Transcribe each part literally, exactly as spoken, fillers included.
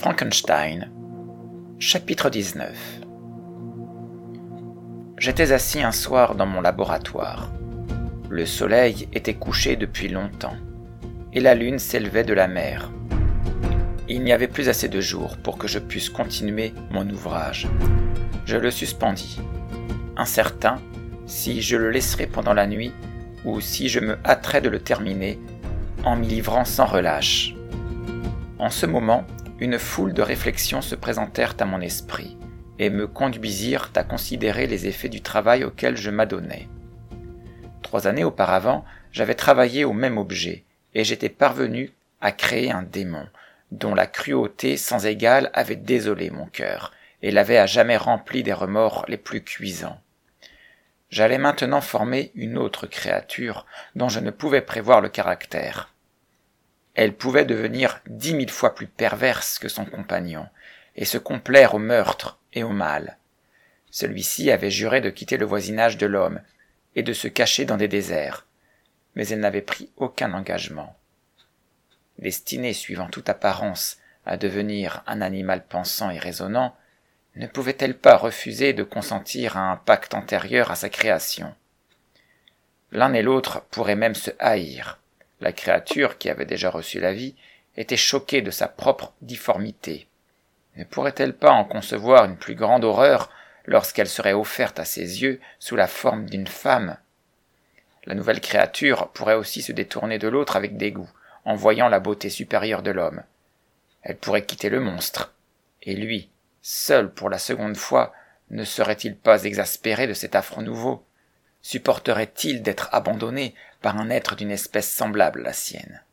Frankenstein, chapitre dix-neuf. J'étais assis un soir dans mon laboratoire. Le soleil était couché depuis longtemps, et la lune s'élevait de la mer. Il n'y avait plus assez de jours pour que je puisse continuer mon ouvrage. Je le suspendis, incertain si je le laisserais pendant la nuit ou si je me hâterais de le terminer en m'y livrant sans relâche. En ce moment, une foule de réflexions se présentèrent à mon esprit et me conduisirent à considérer les effets du travail auquel je m'adonnais. Trois années auparavant, j'avais travaillé au même objet et j'étais parvenu à créer un démon dont la cruauté sans égale avait désolé mon cœur et l'avait à jamais rempli des remords les plus cuisants. J'allais maintenant former une autre créature dont je ne pouvais prévoir le caractère. Elle pouvait devenir dix mille fois plus perverse que son compagnon, et se complaire au meurtre et au mal. Celui-ci avait juré de quitter le voisinage de l'homme, et de se cacher dans des déserts, mais elle n'avait pris aucun engagement. Destinée, suivant toute apparence, à devenir un animal pensant et raisonnant, ne pouvait-elle pas refuser de consentir à un pacte antérieur à sa création? L'un et l'autre pourraient même se haïr. La créature, qui avait déjà reçu la vie, était choquée de sa propre difformité. Ne pourrait-elle pas en concevoir une plus grande horreur lorsqu'elle serait offerte à ses yeux sous la forme d'une femme? La nouvelle créature pourrait aussi se détourner de l'autre avec dégoût, en voyant la beauté supérieure de l'homme. Elle pourrait quitter le monstre. Et lui, seul pour la seconde fois, ne serait-il pas exaspéré de cet affront nouveau? Supporterait-il d'être abandonné par un être d'une espèce semblable à la sienne?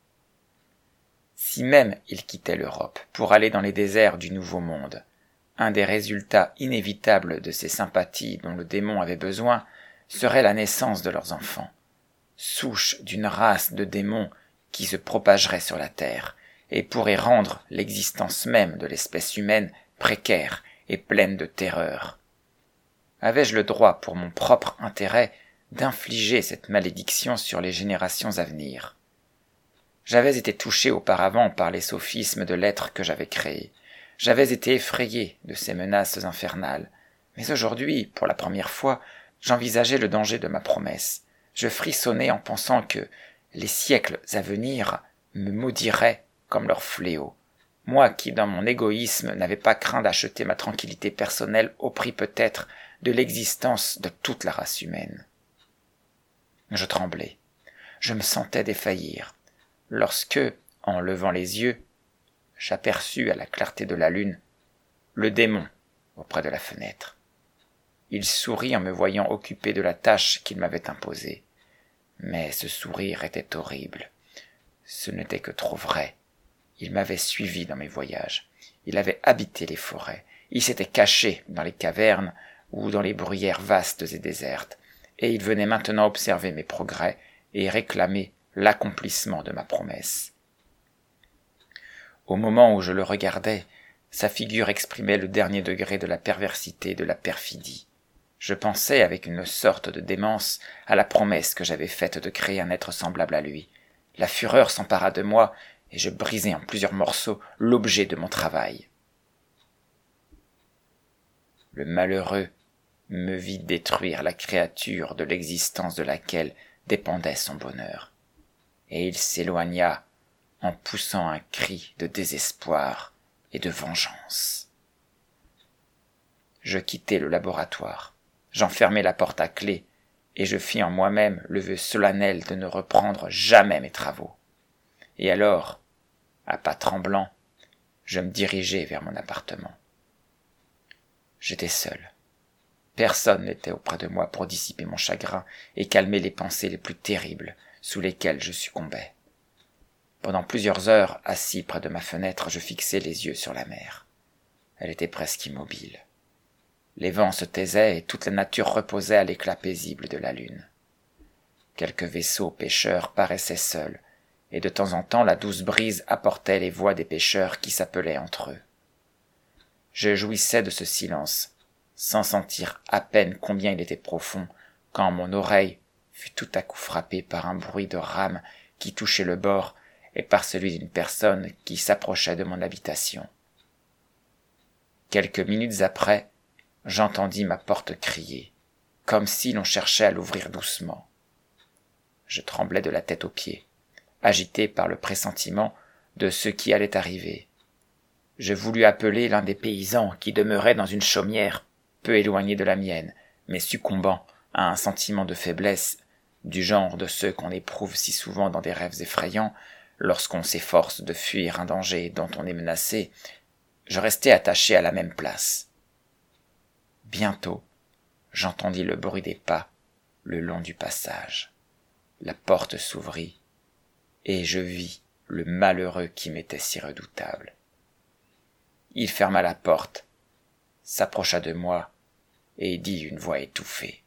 Si même il quittait l'Europe pour aller dans les déserts du Nouveau Monde, un des résultats inévitables de ces sympathies dont le démon avait besoin serait la naissance de leurs enfants, souche d'une race de démons qui se propagerait sur la terre et pourrait rendre l'existence même de l'espèce humaine précaire et pleine de terreur. Avais-je le droit, pour mon propre intérêt, d'infliger cette malédiction sur les générations à venir? J'avais été touché auparavant par les sophismes de l'être que j'avais créé. J'avais été effrayé de ces menaces infernales. Mais aujourd'hui, pour la première fois, j'envisageais le danger de ma promesse. Je frissonnais en pensant que les siècles à venir me maudiraient comme leur fléau. Moi qui, dans mon égoïsme, n'avais pas craint d'acheter ma tranquillité personnelle au prix peut-être de l'existence de toute la race humaine. Je tremblais. Je me sentais défaillir. Lorsque, en levant les yeux, j'aperçus à la clarté de la lune le démon auprès de la fenêtre. Il sourit en me voyant occupé de la tâche qu'il m'avait imposée. Mais ce sourire était horrible. Ce n'était que trop vrai. Il m'avait suivi dans mes voyages. Il avait habité les forêts. Il s'était caché dans les cavernes ou dans les bruyères vastes et désertes. Et il venait maintenant observer mes progrès et réclamer l'accomplissement de ma promesse. Au moment où je le regardais, sa figure exprimait le dernier degré de la perversité et de la perfidie. Je pensais avec une sorte de démence à la promesse que j'avais faite de créer un être semblable à lui. La fureur s'empara de moi et je brisai en plusieurs morceaux l'objet de mon travail. Le malheureux me vit détruire la créature de l'existence de laquelle dépendait son bonheur. Et il s'éloigna en poussant un cri de désespoir et de vengeance. Je quittai le laboratoire, j'enfermai la porte à clé et je fis en moi-même le vœu solennel de ne reprendre jamais mes travaux. Et alors, à pas tremblants, je me dirigeai vers mon appartement. J'étais seul. Personne n'était auprès de moi pour dissiper mon chagrin et calmer les pensées les plus terribles sous lesquelles je succombais. Pendant plusieurs heures, assis près de ma fenêtre, je fixai les yeux sur la mer. Elle était presque immobile. Les vents se taisaient et toute la nature reposait à l'éclat paisible de la lune. Quelques vaisseaux pêcheurs paraissaient seuls, et de temps en temps la douce brise apportait les voix des pêcheurs qui s'appelaient entre eux. Je jouissais de ce silence, sans sentir à peine combien il était profond, quand mon oreille fut tout à coup frappée par un bruit de rames qui touchait le bord et par celui d'une personne qui s'approchait de mon habitation. Quelques minutes après, j'entendis ma porte crier, comme si l'on cherchait à l'ouvrir doucement. Je tremblais de la tête aux pieds, agité par le pressentiment de ce qui allait arriver. Je voulus appeler l'un des paysans qui demeurait dans une chaumière peu éloignée de la mienne, mais succombant à un sentiment de faiblesse, du genre de ceux qu'on éprouve si souvent dans des rêves effrayants, lorsqu'on s'efforce de fuir un danger dont on est menacé, je restai attaché à la même place. Bientôt, j'entendis le bruit des pas le long du passage. La porte s'ouvrit, et je vis le malheureux qui m'était si redoutable. Il ferma la porte, s'approcha de moi, et dit d'une voix étouffée.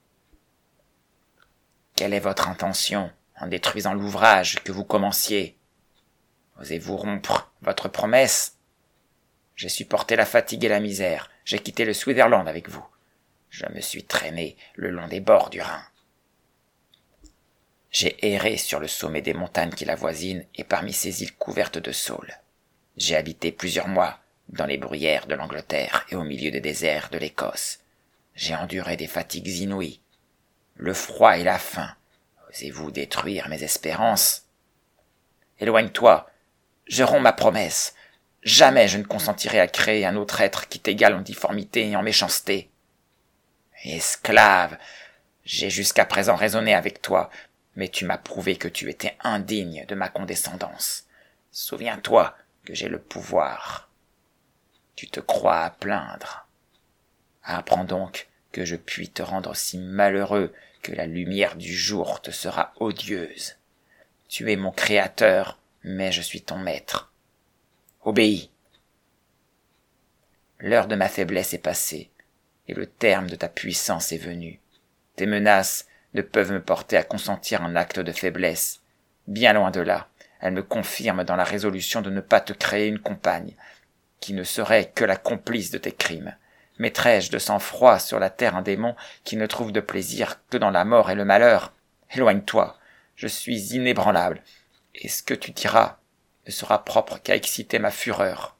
« Quelle est votre intention en détruisant l'ouvrage que vous commenciez? Osez-vous rompre votre promesse? J'ai supporté la fatigue et la misère, j'ai quitté le Switzerland avec vous. Je me suis traîné le long des bords du Rhin. J'ai erré sur le sommet des montagnes qui l'avoisinent et parmi ces îles couvertes de saules. J'ai habité plusieurs mois dans les bruyères de l'Angleterre et au milieu des déserts de l'Écosse. J'ai enduré des fatigues inouïes, le froid et la faim. Osez-vous détruire mes espérances? Éloigne-toi, je romps ma promesse. Jamais je ne consentirai à créer un autre être qui t'égale en difformité et en méchanceté. Esclave, j'ai jusqu'à présent raisonné avec toi, mais tu m'as prouvé que tu étais indigne de ma condescendance. Souviens-toi que j'ai le pouvoir. Tu te crois à plaindre. Apprends donc que je puis te rendre si malheureux que la lumière du jour te sera odieuse. Tu es mon créateur, mais je suis ton maître. Obéis. L'heure de ma faiblesse est passée, et le terme de ta puissance est venu. Tes menaces ne peuvent me porter à consentir un acte de faiblesse. Bien loin de là, elles me confirment dans la résolution de ne pas te créer une compagne, qui ne serait que la complice de tes crimes. Mettrais-je de sang-froid sur la terre un démon qui ne trouve de plaisir que dans la mort et le malheur? Éloigne-toi, je suis inébranlable, et ce que tu diras ne sera propre qu'à exciter ma fureur.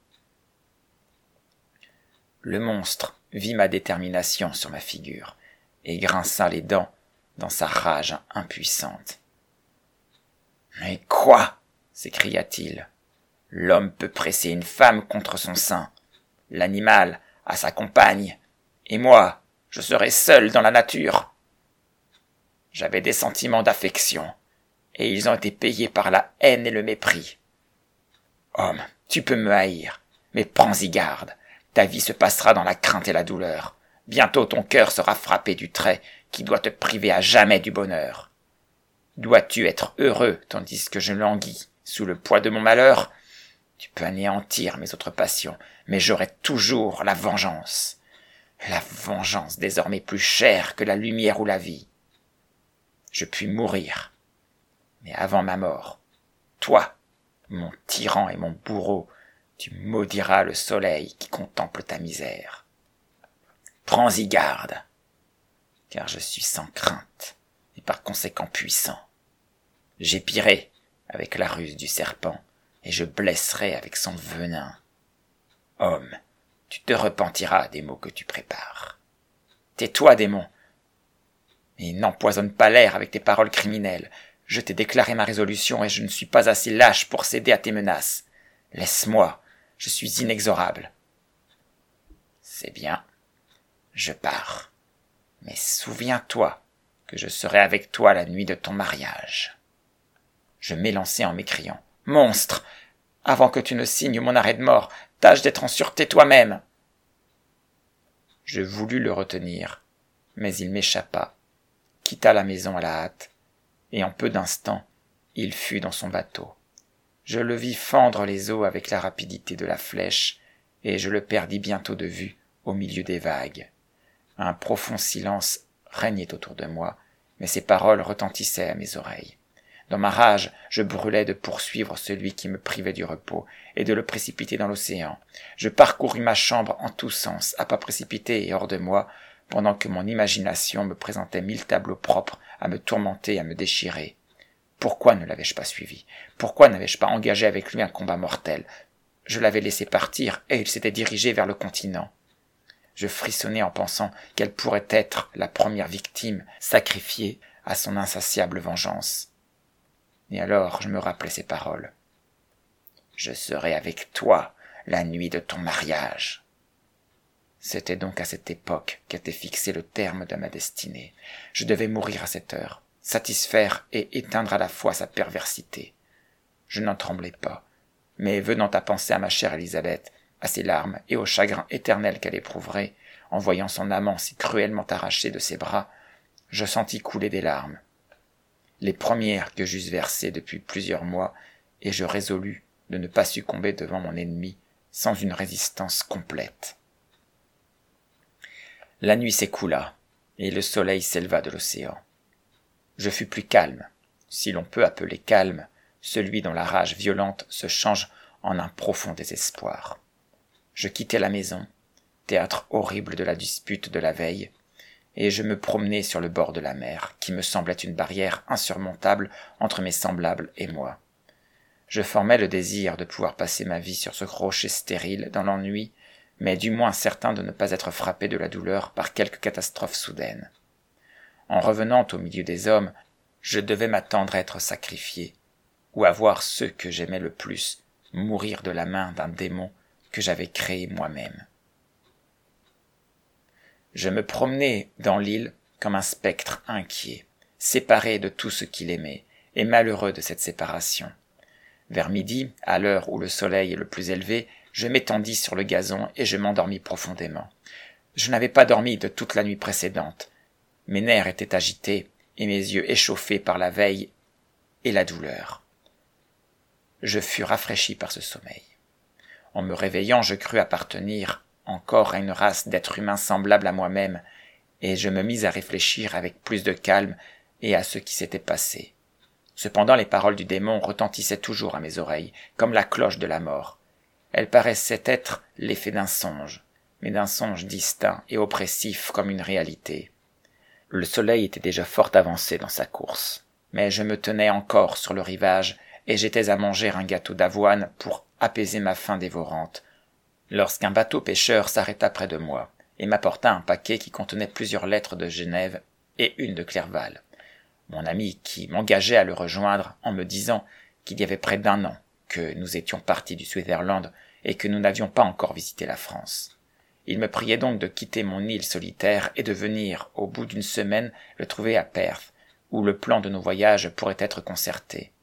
Le monstre vit ma détermination sur ma figure, et grinça les dents dans sa rage impuissante. « Mais quoi ?» s'écria-t-il. « L'homme peut presser une femme contre son sein, l'animal à sa compagne, et moi, je serai seul dans la nature. » J'avais des sentiments d'affection, et ils ont été payés par la haine et le mépris. Homme, tu peux me haïr, mais prends-y garde, ta vie se passera dans la crainte et la douleur. Bientôt ton cœur sera frappé du trait qui doit te priver à jamais du bonheur. Dois-tu être heureux tandis que je languis sous le poids de mon malheur? Tu peux anéantir mes autres passions, mais j'aurai toujours la vengeance. La vengeance désormais plus chère que la lumière ou la vie. Je puis mourir, mais avant ma mort, toi, mon tyran et mon bourreau, tu maudiras le soleil qui contemple ta misère. Prends-y garde, car je suis sans crainte et par conséquent puissant. J'épirai avec la ruse du serpent et je blesserai avec son venin. Homme, tu te repentiras des maux que tu prépares. Tais-toi, démon, et n'empoisonne pas l'air avec tes paroles criminelles. Je t'ai déclaré ma résolution et je ne suis pas assez lâche pour céder à tes menaces. Laisse-moi, je suis inexorable. C'est bien, je pars. Mais souviens-toi que je serai avec toi la nuit de ton mariage. Je m'élançai en m'écriant. Monstre! Avant que tu ne signes mon arrêt de mort, tâche d'être en sûreté toi-même. Je voulus le retenir, mais il m'échappa, quitta la maison à la hâte, et en peu d'instants, il fut dans son bateau. Je le vis fendre les eaux avec la rapidité de la flèche, et je le perdis bientôt de vue au milieu des vagues. Un profond silence régnait autour de moi, mais ses paroles retentissaient à mes oreilles. Dans ma rage, je brûlais de poursuivre celui qui me privait du repos et de le précipiter dans l'océan. Je parcourus ma chambre en tous sens, à pas précipités et hors de moi, pendant que mon imagination me présentait mille tableaux propres à me tourmenter et à me déchirer. Pourquoi ne l'avais-je pas suivi? Pourquoi n'avais-je pas engagé avec lui un combat mortel? Je l'avais laissé partir et il s'était dirigé vers le continent. Je frissonnais en pensant qu'elle pourrait être la première victime sacrifiée à son insatiable vengeance. Et alors je me rappelais ces paroles. « Je serai avec toi la nuit de ton mariage. » C'était donc à cette époque qu'était fixé le terme de ma destinée. Je devais mourir à cette heure, satisfaire et éteindre à la fois sa perversité. Je n'en tremblais pas, mais venant à penser à ma chère Élisabeth, à ses larmes et au chagrin éternel qu'elle éprouverait, en voyant son amant si cruellement arraché de ses bras, je sentis couler des larmes, les premières que j'eusse versées depuis plusieurs mois, et je résolus de ne pas succomber devant mon ennemi sans une résistance complète. La nuit s'écoula, et le soleil s'éleva de l'océan. Je fus plus calme, si l'on peut appeler calme celui dont la rage violente se change en un profond désespoir. Je quittai la maison, théâtre horrible de la dispute de la veille, et je me promenai sur le bord de la mer, qui me semblait une barrière insurmontable entre mes semblables et moi. Je formais le désir de pouvoir passer ma vie sur ce rocher stérile dans l'ennui, mais du moins certain de ne pas être frappé de la douleur par quelque catastrophe soudaine. En revenant au milieu des hommes, je devais m'attendre à être sacrifié, ou à voir ceux que j'aimais le plus mourir de la main d'un démon que j'avais créé moi-même. Je me promenais dans l'île comme un spectre inquiet, séparé de tout ce qu'il aimait, et malheureux de cette séparation. Vers midi, à l'heure où le soleil est le plus élevé, je m'étendis sur le gazon et je m'endormis profondément. Je n'avais pas dormi de toute la nuit précédente. Mes nerfs étaient agités et mes yeux échauffés par la veille et la douleur. Je fus rafraîchi par ce sommeil. En me réveillant, je crus appartenir encore à une race d'êtres humains semblables à moi-même, et je me mis à réfléchir avec plus de calme et à ce qui s'était passé. Cependant, les paroles du démon retentissaient toujours à mes oreilles, comme la cloche de la mort. Elles paraissaient être l'effet d'un songe, mais d'un songe distinct et oppressif comme une réalité. Le soleil était déjà fort avancé dans sa course, mais je me tenais encore sur le rivage, et j'étais à manger un gâteau d'avoine pour apaiser ma faim dévorante, lorsqu'un bateau pêcheur s'arrêta près de moi, et m'apporta un paquet qui contenait plusieurs lettres de Genève et une de Clerval. Mon ami qui m'engageait à le rejoindre en me disant qu'il y avait près d'un an que nous étions partis du Switzerland et que nous n'avions pas encore visité la France. Il me priait donc de quitter mon île solitaire et de venir, au bout d'une semaine, le trouver à Perth, où le plan de nos voyages pourrait être concerté.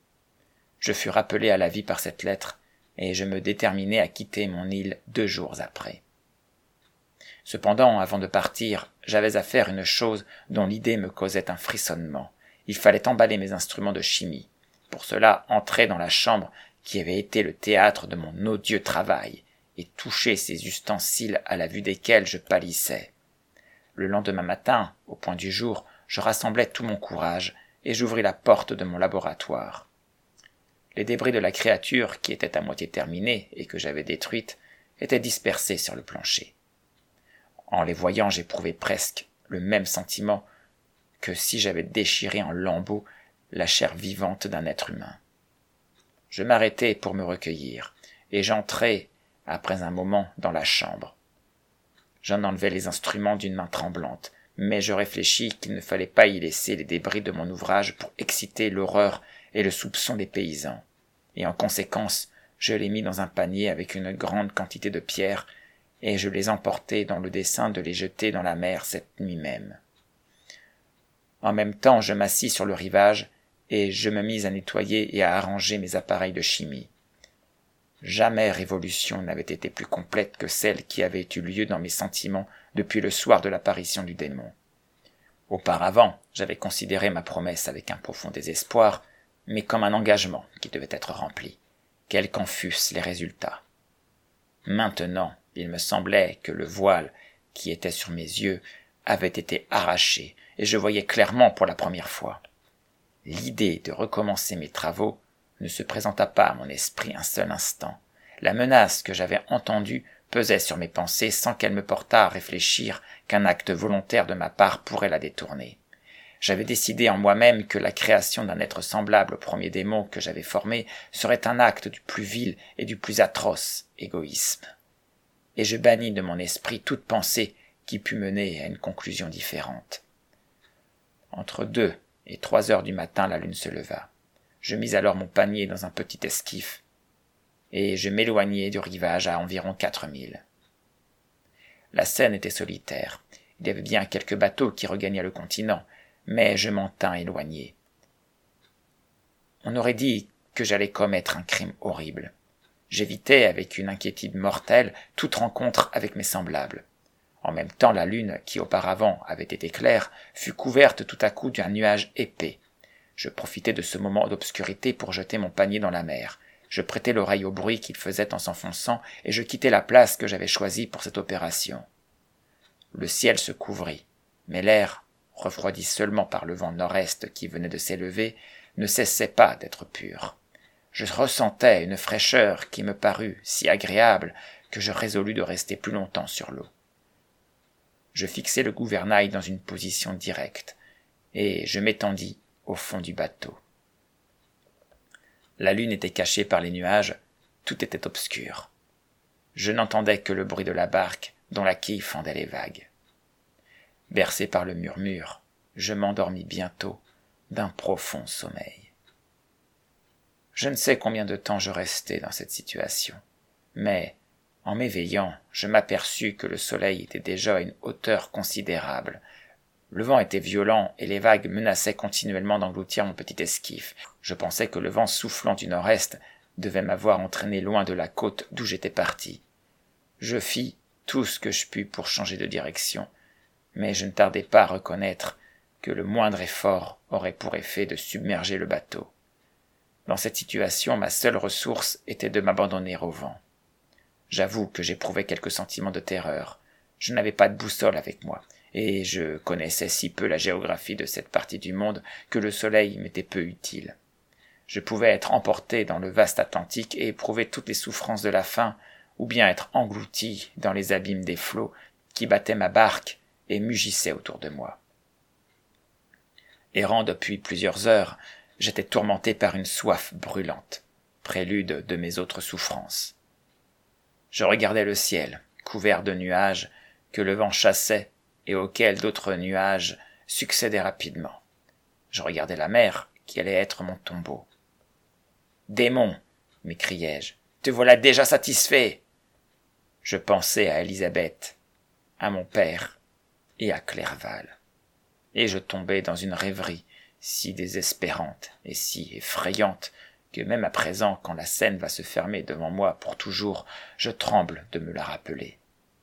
Je fus rappelé à la vie par cette lettre, et je me déterminai à quitter mon île deux jours après. Cependant, avant de partir, j'avais à faire une chose dont l'idée me causait un frissonnement. Il fallait emballer mes instruments de chimie. Pour cela, entrer dans la chambre qui avait été le théâtre de mon odieux travail, et toucher ces ustensiles à la vue desquels je pâlissais. Le lendemain matin, au point du jour, je rassemblai tout mon courage, et j'ouvris la porte de mon laboratoire. Les débris de la créature, qui était à moitié terminée et que j'avais détruite, étaient dispersés sur le plancher. En les voyant, j'éprouvais presque le même sentiment que si j'avais déchiré en lambeaux la chair vivante d'un être humain. Je m'arrêtai pour me recueillir, et j'entrai, après un moment, dans la chambre. J'en enlevai les instruments d'une main tremblante, mais je réfléchis qu'il ne fallait pas y laisser les débris de mon ouvrage pour exciter l'horreur et le soupçon des paysans, et en conséquence, je les mis dans un panier avec une grande quantité de pierres, et je les emportai dans le dessein de les jeter dans la mer cette nuit même. En même temps, je m'assis sur le rivage, et je me mis à nettoyer et à arranger mes appareils de chimie. Jamais révolution n'avait été plus complète que celle qui avait eu lieu dans mes sentiments depuis le soir de l'apparition du démon. Auparavant, j'avais considéré ma promesse avec un profond désespoir, mais comme un engagement qui devait être rempli, quels qu'en fussent les résultats. Maintenant, il me semblait que le voile qui était sur mes yeux avait été arraché, et je voyais clairement pour la première fois. L'idée de recommencer mes travaux ne se présenta pas à mon esprit un seul instant. La menace que j'avais entendue pesait sur mes pensées sans qu'elle me portât à réfléchir qu'un acte volontaire de ma part pourrait la détourner. J'avais décidé en moi-même que la création d'un être semblable au premier démon que j'avais formé serait un acte du plus vil et du plus atroce égoïsme. et je bannis de mon esprit toute pensée qui pût mener à une conclusion différente. Entre deux et trois heures du matin, la lune se leva. Je mis alors mon panier dans un petit esquif, et je m'éloignai du rivage à environ quatre milles. La Seine était solitaire. Il y avait bien quelques bateaux qui regagnaient le continent, mais je m'en tins éloigné. On aurait dit que j'allais commettre un crime horrible. J'évitais, avec une inquiétude mortelle, toute rencontre avec mes semblables. En même temps, la lune, qui auparavant avait été claire, fut couverte tout à coup d'un nuage épais. Je profitai de ce moment d'obscurité pour jeter mon panier dans la mer. Je prêtai l'oreille au bruit qu'il faisait en s'enfonçant, et je quittai la place que j'avais choisie pour cette opération. Le ciel se couvrit, mais l'air, refroidi seulement par le vent nord-est qui venait de s'élever, ne cessait pas d'être pur. Je ressentais une fraîcheur qui me parut si agréable que je résolus de rester plus longtemps sur l'eau. Je fixai le gouvernail dans une position directe, et je m'étendis au fond du bateau. La lune était cachée par les nuages, tout était obscur. Je n'entendais que le bruit de la barque dont la quille fendait les vagues. Bercé par le murmure, je m'endormis bientôt d'un profond sommeil. Je ne sais combien de temps je restai dans cette situation, mais, en m'éveillant, je m'aperçus que le soleil était déjà à une hauteur considérable. Le vent était violent et les vagues menaçaient continuellement d'engloutir mon petit esquif. Je pensais que le vent soufflant du nord-est devait m'avoir entraîné loin de la côte d'où j'étais parti. Je fis tout ce que je pus pour changer de direction, mais je ne tardai pas à reconnaître que le moindre effort aurait pour effet de submerger le bateau. Dans cette situation, ma seule ressource était de m'abandonner au vent. J'avoue que j'éprouvais quelques sentiments de terreur. Je n'avais pas de boussole avec moi, et je connaissais si peu la géographie de cette partie du monde que le soleil m'était peu utile. Je pouvais être emporté dans le vaste Atlantique et éprouver toutes les souffrances de la faim, ou bien être englouti dans les abîmes des flots qui battaient ma barque et mugissaient autour de moi. Errant depuis plusieurs heures, j'étais tourmenté par une soif brûlante, prélude de mes autres souffrances. Je regardais le ciel, couvert de nuages, que le vent chassait et auxquels d'autres nuages succédaient rapidement. Je regardais la mer, qui allait être mon tombeau. « Démon !» m'écriai-je, « te voilà déjà satisfait !» Je pensais à Élisabeth, à mon père et à Clerval, et je tombai dans une rêverie si désespérante et si effrayante que même à présent, quand la Seine va se fermer devant moi pour toujours, je tremble de me la rappeler.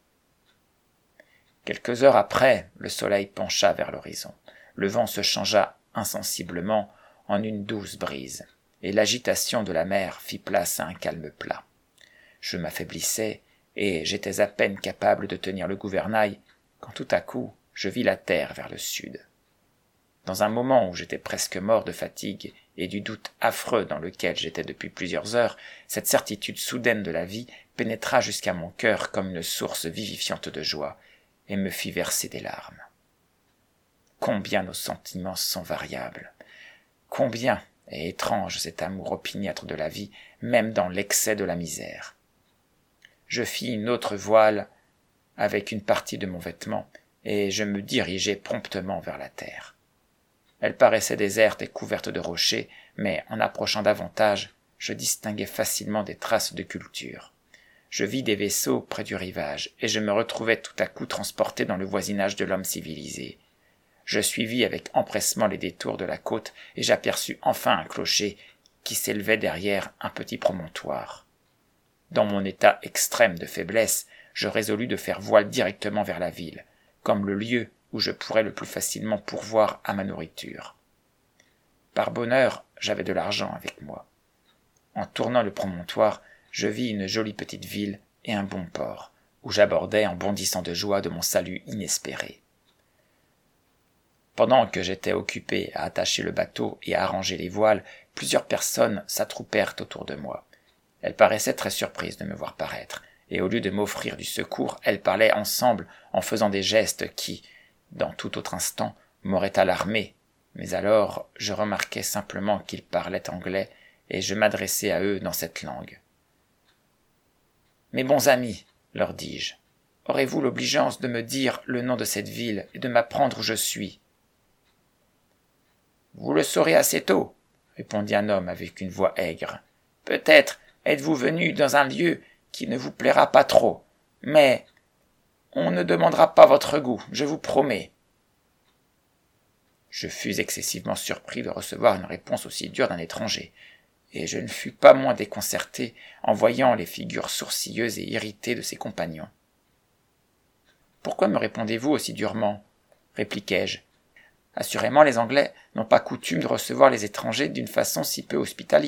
Quelques heures après, le soleil pencha vers l'horizon. Le vent se changea insensiblement en une douce brise, et l'agitation de la mer fit place à un calme plat. Je m'affaiblissais, et j'étais à peine capable de tenir le gouvernail, quand tout à coup je vis la terre vers le sud. Dans un moment où j'étais presque mort de fatigue et du doute affreux dans lequel j'étais depuis plusieurs heures, cette certitude soudaine de la vie pénétra jusqu'à mon cœur comme une source vivifiante de joie, et me fit verser des larmes. Combien nos sentiments sont variables, combien est étrange cet amour opiniâtre de la vie, même dans l'excès de la misère. Je fis une autre voile avec une partie de mon vêtement, et je me dirigeai promptement vers la terre. Elle paraissait déserte et couverte de rochers, mais en approchant davantage, je distinguai facilement des traces de culture. Je vis des vaisseaux près du rivage, et je me retrouvai tout à coup transporté dans le voisinage de l'homme civilisé. Je suivis avec empressement les détours de la côte, et j'aperçus enfin un clocher qui s'élevait derrière un petit promontoire. Dans mon état extrême de faiblesse, je résolus de faire voile directement vers la ville, comme le lieu où je pourrais le plus facilement pourvoir à ma nourriture. Par bonheur, j'avais de l'argent avec moi. En tournant le promontoire, je vis une jolie petite ville et un bon port, où j'abordai en bondissant de joie de mon salut inespéré. Pendant que j'étais occupé à attacher le bateau et à arranger les voiles, plusieurs personnes s'attroupèrent autour de moi. Elles paraissaient très surprises de me voir paraître, et au lieu de m'offrir du secours, elles parlaient ensemble en faisant des gestes qui, dans tout autre instant, m'auraient alarmé, mais alors je remarquai simplement qu'ils parlaient anglais, et je m'adressai à eux dans cette langue. « Mes bons amis, leur dis-je. Aurez-vous l'obligeance de me dire le nom de cette ville et de m'apprendre où je suis ? Vous le saurez assez tôt, répondit un homme avec une voix aigre. Peut-être êtes-vous venu dans un lieu qui ne vous plaira pas trop, mais on ne demandera pas votre goût, je vous promets. Je fus excessivement surpris de recevoir une réponse aussi dure d'un étranger, et je ne fus pas moins déconcerté en voyant les figures sourcilleuses et irritées de ses compagnons. « Pourquoi me répondez-vous aussi durement ?» répliquai-je. « Assurément, les Anglais n'ont pas coutume de recevoir les étrangers d'une façon si peu hospitalière. »«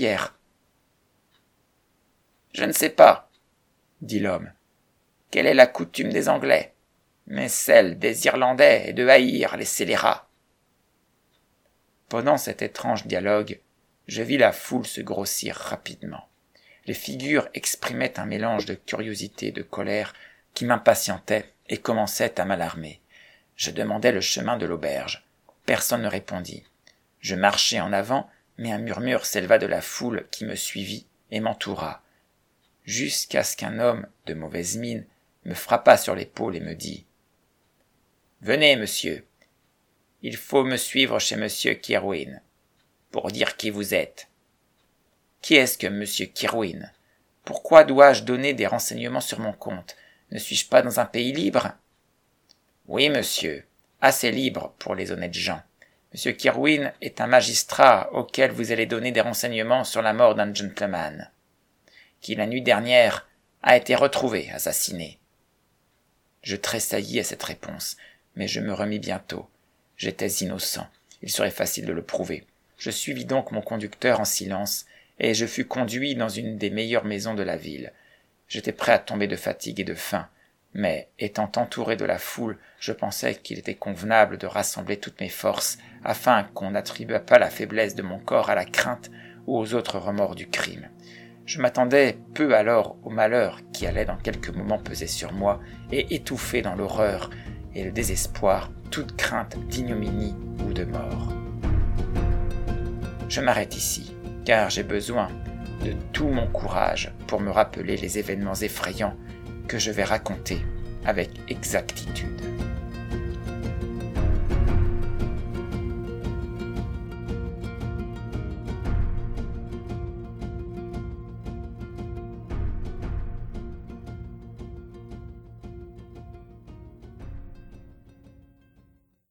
Je ne sais pas, » dit l'homme. « Quelle est la coutume des Anglais ? Mais celle des Irlandais est de haïr les scélérats. » Pendant cet étrange dialogue, je vis la foule se grossir rapidement. Les figures exprimaient un mélange de curiosité et de colère qui m'impatientait et commençait à m'alarmer. Je demandai le chemin de l'auberge. Personne ne répondit. Je marchai en avant, mais un murmure s'éleva de la foule qui me suivit et m'entoura, jusqu'à ce qu'un homme de mauvaise mine me frappa sur l'épaule et me dit « Venez, monsieur, il faut me suivre chez monsieur Kirwin, pour dire qui vous êtes. »« Qui est-ce que monsieur Kirwin ? Pourquoi dois-je donner des renseignements sur mon compte ? Ne suis-je pas dans un pays libre ? » ?»« Oui, monsieur, assez libre pour les honnêtes gens. Monsieur Kirwin est un magistrat auquel vous allez donner des renseignements sur la mort d'un gentleman, qui la nuit dernière a été retrouvé assassiné. » Je tressaillis à cette réponse, mais je me remis bientôt. J'étais innocent, il serait facile de le prouver. Je suivis donc mon conducteur en silence, et je fus conduit dans une des meilleures maisons de la ville. J'étais prêt à tomber de fatigue et de faim, mais, étant entouré de la foule, je pensais qu'il était convenable de rassembler toutes mes forces, afin qu'on n'attribuât pas la faiblesse de mon corps à la crainte ou aux autres remords du crime. Je m'attendais peu alors au malheur qui allait dans quelques moments peser sur moi, et étouffer dans l'horreur et le désespoir toute crainte d'ignominie ou de mort. Je m'arrête ici, car j'ai besoin de tout mon courage pour me rappeler les événements effrayants que je vais raconter avec exactitude.